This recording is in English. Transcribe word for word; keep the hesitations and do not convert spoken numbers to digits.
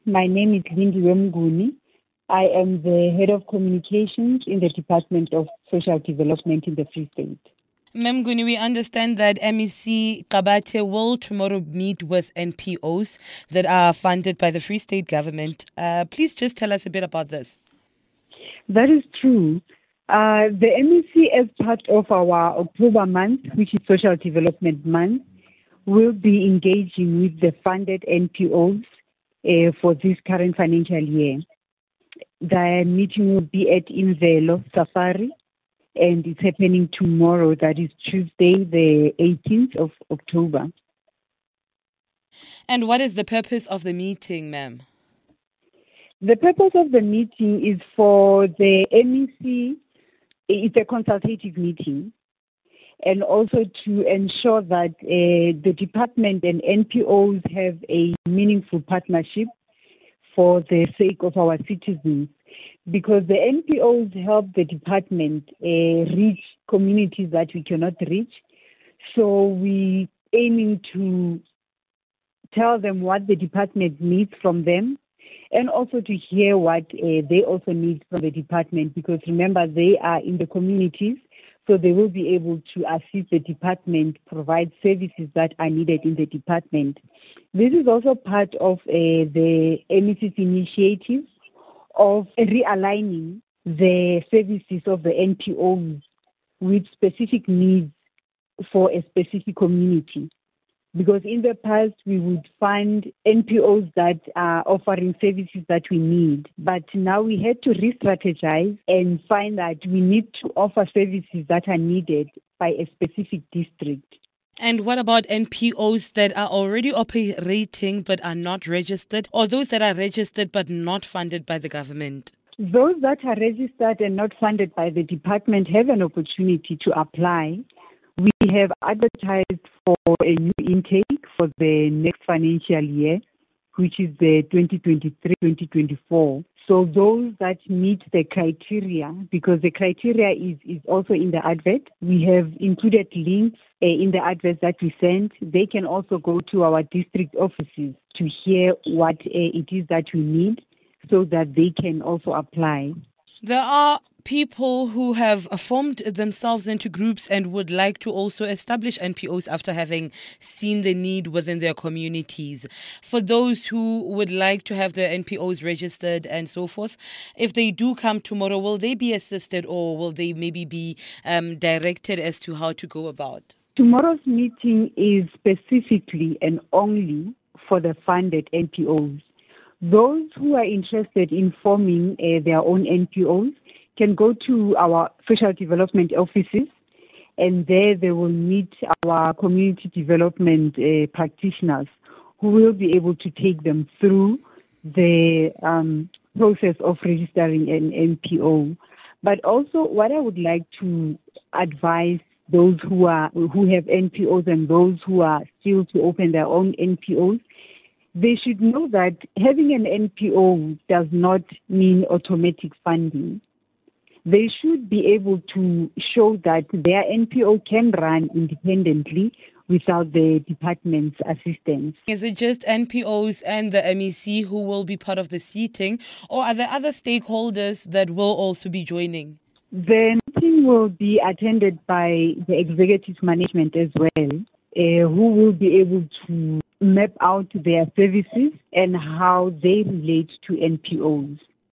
My name is Lindiwe Mnguni. I am the Head of Communications in the Department of Social Development in the Free State. Ma'am Mnguni, we understand that M E C Qabate will tomorrow meet with N P Os that are funded by the Free State government. Uh, please just tell us a bit about this. That is true. Uh, the M E C, as part of our October month, which is Social Development Month, will be engaging with the funded N P Os uh, for this current financial year. The meeting will be at Imvelo Safari, and it's happening tomorrow, that is Tuesday, the eighteenth of October. And what is the purpose of the meeting, ma'am? The purpose of the meeting is for the M E C, it's a consultative meeting, and also to ensure that uh, the department and N P Os have a meaningful partnership for the sake of our citizens, because the N P Os help the department uh, reach communities that we cannot reach. So we aiming to tell them what the department needs from them, and also to hear what uh, they also need from the department, because remember, they are in the communities, so they will be able to assist the department, provide services that are needed in the department. This is also part of uh, the M E C's initiative of realigning the services of the N P Os with specific needs for a specific community. Because in the past, we would find N P Os that are offering services that we need. But now we had to re-strategize and find that we need to offer services that are needed by a specific district. And what about N P Os that are already operating but are not registered, or those that are registered but not funded by the government? Those that are registered and not funded by the department have an opportunity to apply. We have advertised for a new intake for the next financial year, which is the twenty twenty-three twenty twenty-four. So those that meet the criteria, because the criteria is, is also in the advert, we have included links uh, in the advert that we sent. They can also go to our district offices to hear what uh, it is that we need, so that they can also apply. There are people who have formed themselves into groups and would like to also establish N P Os after having seen the need within their communities. For those who would like to have their N P Os registered and so forth, if they do come tomorrow, will they be assisted, or will they maybe be um, directed as to how to go about? Tomorrow's meeting is specifically and only for the funded N P Os. Those who are interested in forming uh, their own N P Os can go to our social development offices, and there they will meet our community development uh, practitioners who will be able to take them through the um, process of registering an N P O. But also, what I would like to advise those who are who have N P Os and those who are still to open their own N P Os, they should know that having an N P O does not mean automatic funding. They should be able to show that their N P O can run independently without the department's assistance. Is it just N P Os and the M E C who will be part of the seating, or are there other stakeholders that will also be joining? The meeting will be attended by the executive management as well, uh, who will be able to map out their services and how they relate to N P Os.